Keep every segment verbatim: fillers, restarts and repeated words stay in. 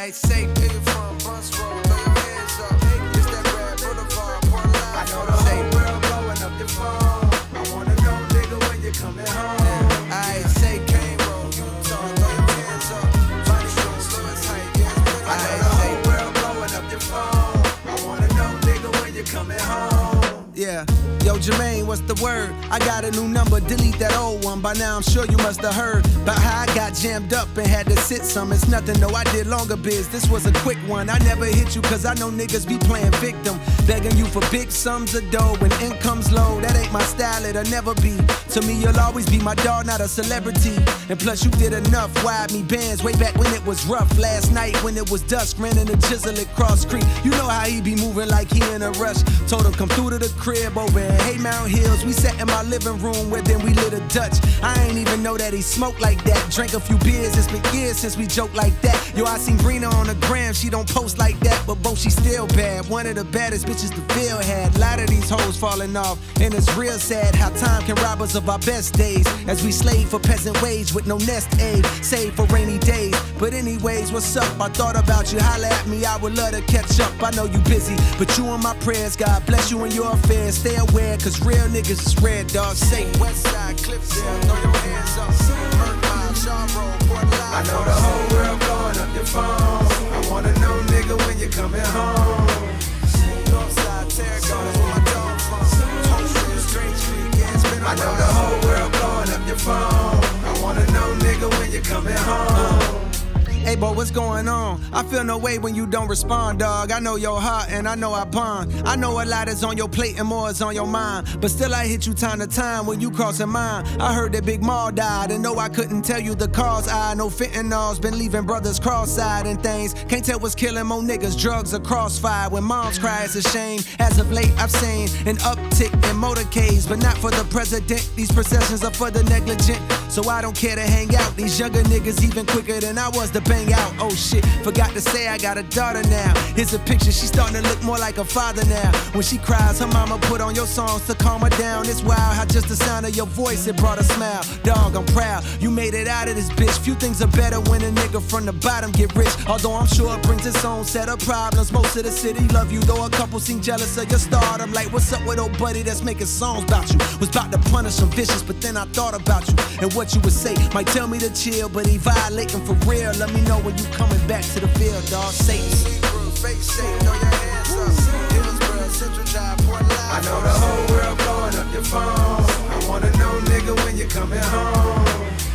I say, nigga from Bus Road, throw your hands up. It's that Red Boulevard, Port Line. I know the whole world blowing up your phone. I wanna know, nigga, when you coming home. I say, Cane Road, Utah, throw your hands up. Body show, slow as tight, yes, but I know the whole world blowing up your phone. I wanna know, nigga, when you coming home. Yeah, yo Jermaine, what's the word? I got a new number, delete that old one. By now I'm sure you must have heard about how I got jammed up and had to sit some. It's nothing, no, I did longer biz. This was a quick one. I never hit you cause I know niggas be playing victim, begging you for big sums of dough when income's low. That ain't my style, it'll never be. To me, you'll always be my dog, not a celebrity. And plus you did enough, wide me bands way back when it was rough. Last night when it was dusk, ran in the Jizzle at Cross Creek. You know how he be moving like he in a rush. Told him come through to the crib over in Haymount Hills. We sat in my living room where then we lit a Dutch. I ain't even know that he smoked like that. Drank a few beers, it's been years since we joked like that. Yo, I seen Brina on the gram, she don't post like that, but both she still bad. One of the baddest bitches the field had. Lot of these hoes falling off, and it's real sad how time can rob us of our best days. As we slave for peasant wage with no nest egg, save for rainy days. But anyways, what's up? I thought about you, holla at me, I would love to catch up. I know you busy, but you in my prayers, God bless you in your affairs. Stay aware, cause real niggas is red, dog. Say Westside, Cliffsdale, throw your hands up. Burn Mile, Shaw Road, Port Line. I know the whole world blowing up your phone. I wanna know, nigga, when you coming home. Northside, Terracotta, where my dog from. Homestead, Strange Street, yeah, it's been a I know the whole world blowing up your phone. I wanna know, nigga, when you coming home. Hey, boy, what's going on? I feel no way when you don't respond, dog. I know your heart and I know I bond. I know a lot is on your plate and more is on your mind. But still I hit you time to time when you crossing mine. I heard that Big Maul died and no, I couldn't tell you the cause. I know fentanyl's been leaving brothers cross-eyed and things. Can't tell what's killing more niggas, drugs or crossfire. When moms cry, it's a shame. As of late, I've seen an uptick in motorcades, but not for the president. These processions are for the negligent, so I don't care to hang out. These younger niggas even quicker than I was to bang out. Oh shit, forgot to say I got a daughter now. Here's a picture, she's starting to look more like a father now. When she cries, her mama put on your songs to calm her down. It's wild how just the sound of your voice, it brought a smile. Dog, I'm proud, you made it out of this bitch. Few things are better when a nigga from the bottom get rich. Although I'm sure it brings its own set of problems. Most of the city love you, though a couple seem jealous of your stardom. Like, what's up with old buddy that's making songs about you? Was about to punish some vicious, but then I thought about you and what you would say. Might tell me to chill, but he violating for real. Let me know when you coming back to the field, dog. Say I know the whole world blowing up your phone. I wanna know, nigga, when you coming home.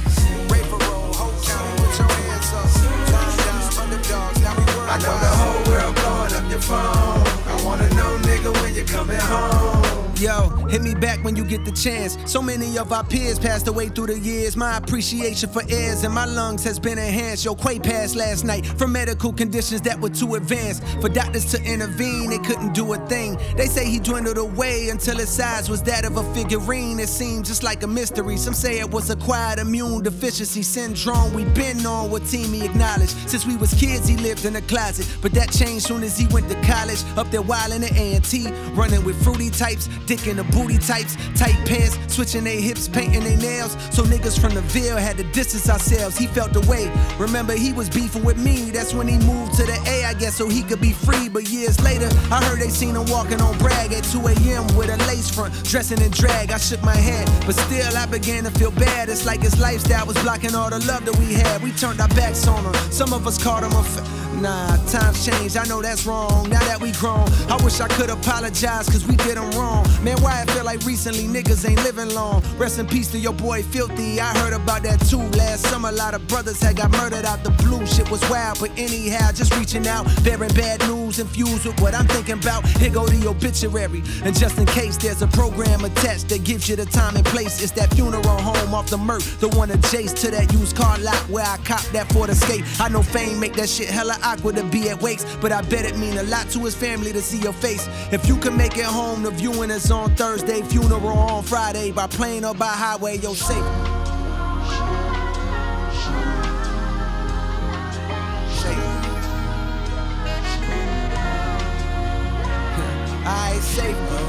I know the whole world blowing up your phone. I wanna know, nigga, when you coming home. Yo, hit me back when you get the chance. So many of our peers passed away through the years. My appreciation for airs in my lungs has been enhanced. Yo, Quay passed last night from medical conditions that were too advanced. For doctors to intervene, they couldn't do a thing. They say he dwindled away until his size was that of a figurine. It seemed just like a mystery. Some say it was acquired immune deficiency syndrome. We been on what team he acknowledged. Since we was kids, he lived in a closet. But that changed soon as he went to college. Up there wildin' at A and T, running with fruity types. Dick in the booty types, tight pants, switching their hips, painting their nails. So niggas from the Ville had to distance ourselves. He felt the way. Remember, he was beefing with me. That's when he moved to the A, I guess, so he could be free. But years later, I heard they seen him walking on Bragg at two a.m. with a lace front, dressing in drag. I shook my head, but still I began to feel bad. It's like his lifestyle was blocking all the love that we had. We turned our backs on him. Some of us called him a f- Nah, times change, I know that's wrong. Now that we grown, I wish I could apologize, cause we did him wrong. Man, why I feel like recently niggas ain't living long. Rest in peace to your boy Filthy, I heard about that too. Last summer, a lot of brothers had got murdered out the blue. Shit was wild, but anyhow, just reaching out, bearing bad news infused with what I'm thinking about. Here go the obituary, and just in case there's a program attached that gives you the time and place. It's that funeral home off the Merc, the one adjacent to that used car lot where I copped that Ford Escape. I know fame make that shit hella awkward to be at wakes, but I bet it mean a lot to his family to see your face. If you can make it home, the viewing is on Thursday, funeral on Friday, by plane or by highway, you're safe. I safe.